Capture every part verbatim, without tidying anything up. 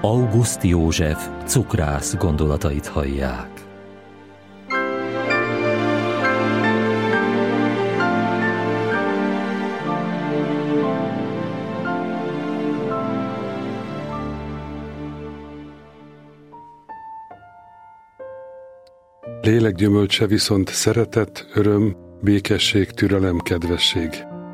August József cukrász gondolatait hallják. Lélek gyümölcse viszont szeretet, öröm, békesség, türelem, kedvesség.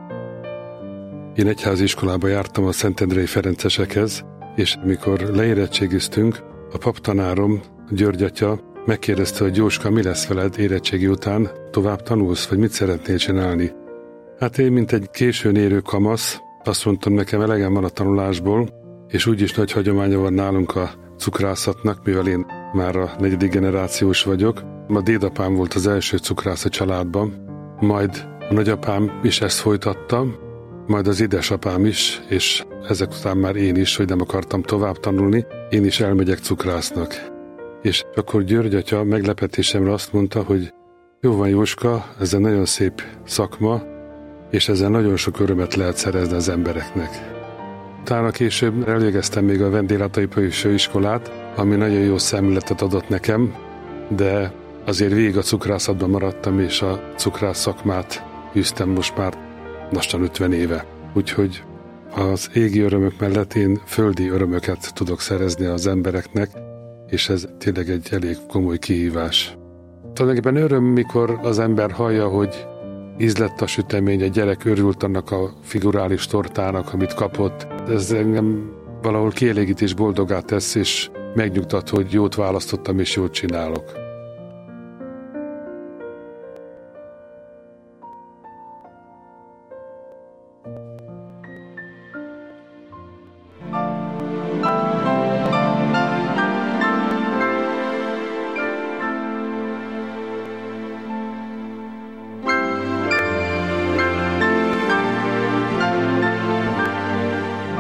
Én egyházi iskolába jártam a Szentendrei Ferencesekhez, és amikor leérettségiztünk, a paptanárom, György atya megkérdezte, hogy Jóska, mi lesz veled érettségi után, tovább tanulsz, vagy mit szeretnél csinálni? Hát én, mint egy későn érő kamasz, azt mondtam, nekem elegem van a tanulásból, és úgyis nagy hagyománya van nálunk a cukrászatnak, mivel én már a negyedik generációs vagyok. A dédapám volt az első cukrász a családban, majd a nagyapám is ezt folytatta, majd az édesapám is, és ezek után már én is, hogy nem akartam tovább tanulni, én is elmegyek cukrásznak. És akkor György atya meglepetésemre azt mondta, hogy jó van Jóska, ez egy nagyon szép szakma, és ezzel nagyon sok örömet lehet szerezni az embereknek. Utána később elvégeztem még a vendéglátóipari főiskolát, ami nagyon jó szemléletet adott nekem, de azért végig a cukrászatban maradtam, és a cukrász szakmát űztem most már lassan ötven éve. Úgyhogy az égi örömök mellett én földi örömöket tudok szerezni az embereknek, és ez tényleg egy elég komoly kihívás. Tulajdonképpen öröm, mikor az ember hallja, hogy íz lett a sütemény, a gyerek örült annak a figurális tortának, amit kapott. Ez engem valahol kielégít és boldogá tesz, és megnyugtat, hogy jót választottam és jót csinálok.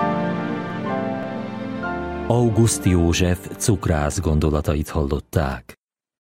August József cukrász gondolatait hallották.